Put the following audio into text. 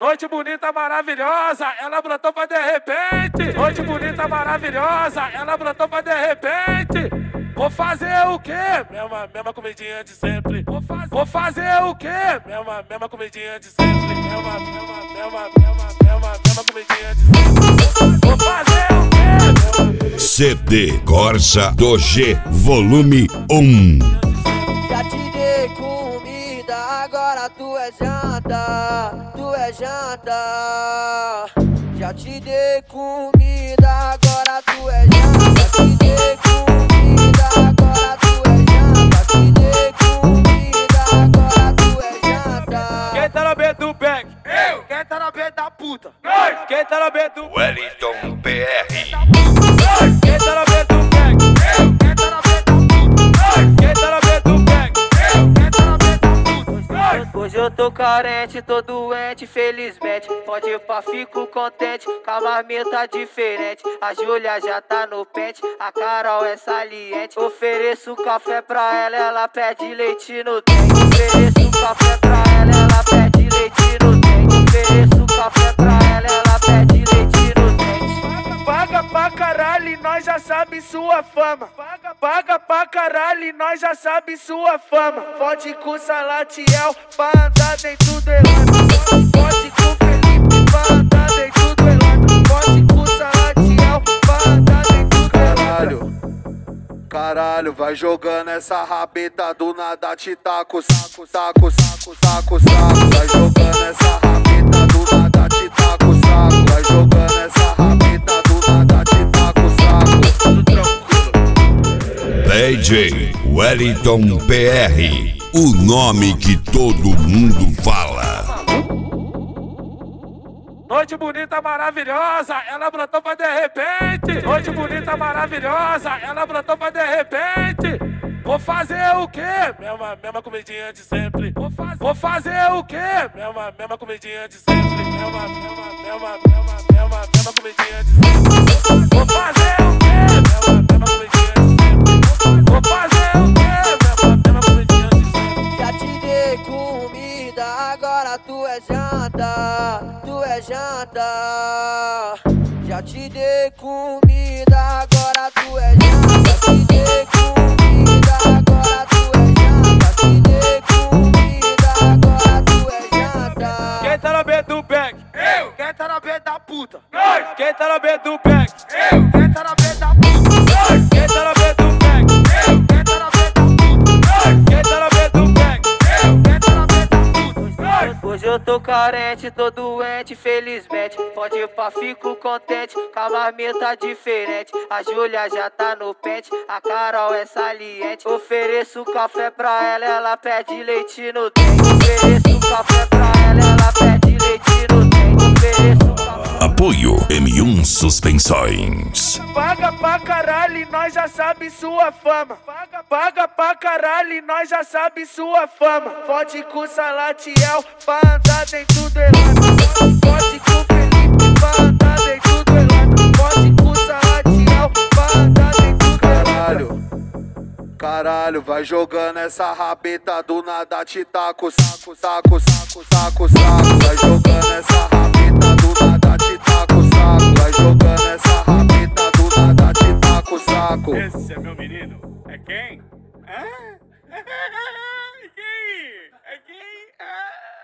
Noite bonita, maravilhosa, ela brotou pra de repente. Noite bonita, maravilhosa, ela brotou pra de repente. Vou fazer o quê? Mesma comidinha de sempre. Vou fazer o quê? Mesma comidinha de sempre. Mesma comidinha de sempre. Vou fazer o quê? CD Corsa do G Volume 1. Já te dei comida, agora tu é janta, tu é janta. Já te dei comida, agora tu é janta. Já te dei comida, agora tu é janta. Te dei comida, agora tu é janta. Quem tá no beco do back? Eu! Quem tá no beco da puta? Nós! Quem tá no beco do Wellington PR. Quem tá no beco do back? Eu! Quem tá no beco da puta? Nós! Quem tá no beco do back? Eu! Quem tá no beco da puta? Nós! Hoje eu tô carente, tô doente, felizmente. Pode ir pra, fico contente, com a marmita diferente. A Júlia já tá no pente, a Carol é saliente. Ofereço café pra ela, ela pede leite no dente. Ofereço café pra ela, ela pede leite no dente. Ofereço café pra ela, ela pede leite no dente. Paga pra caralho e nós já sabe sua fama. Paga pra caralho e nós já sabe sua fama. Pode com Salatiel pra andar dentro do Elano. Pode com Felipe pra andar dentro do Elano. Pode com Salatiel pra andar dentro do Elano. Caralho, vai jogando essa rabeta do nada te taco, saco, saco, saco, saco, saco. Vai jogando essa rabeta do nada te taco, saco. Vai jogando essa rabeta do nada te taco, saco. Tudo tranquilo. DJ Wellington PR. O nome que todo mundo fala. Noite bonita, maravilhosa, ela brotou pra de repente. Noite bonita, maravilhosa, ela brotou pra de repente. Vou fazer o quê? Mesma comidinha de sempre. Vou fazer o quê? Mesma comidinha de sempre. Mesma comidinha de sempre. Vou fazer o quê? Mesma comidinha de sempre. Vou fazer o quê? Mesma comidinha de sempre. Já te dei comida, agora tu é janta, tu é janta. Já te dei comida, agora tu é janta. Te dei comida, agora tu é janta. Te dei comida, agora tu é janta. Quem tá no beco do back? Eu! Quem tá no beco da puta? Nós! Quem tá no beco do back? Eu! Quem tá no beco da puta? Nós! Quem tá no beco do back? Eu! Quem tá no beco da puta? Nós! Quem tá no beco do back? Eu! Quem tá no beco da puta? Nós! Hoje eu tô carente, tô doente, felizmente. Pode ir pra, fico contente, com a marmita diferente. A Júlia já tá no pente, a Carol é saliente. Ofereço café pra ela, ela pede leite no dente. Ofereço café pra ela, ela pede leite no dente. Ofereço café. Apoio M1 Suspensões. Paga pra caralho e nós já sabe sua fama. Paga pra caralho e nós já sabe sua fama. Pode com Salatiel pra andar dentro do Elano. Pode com Felipe pra andar dentro do Elano. Pode com Salatiel pra andar dentro do Elano. Caralho, vai jogando essa rabeta do nada te taco, saco, saco, saco, saco, saco. Vai jogando essa rabeta do nada te taco, saco. Vai jogando essa rabeta do nada te taco, saco. Esse é meu menino. É quem? Hã? É quem? É quem?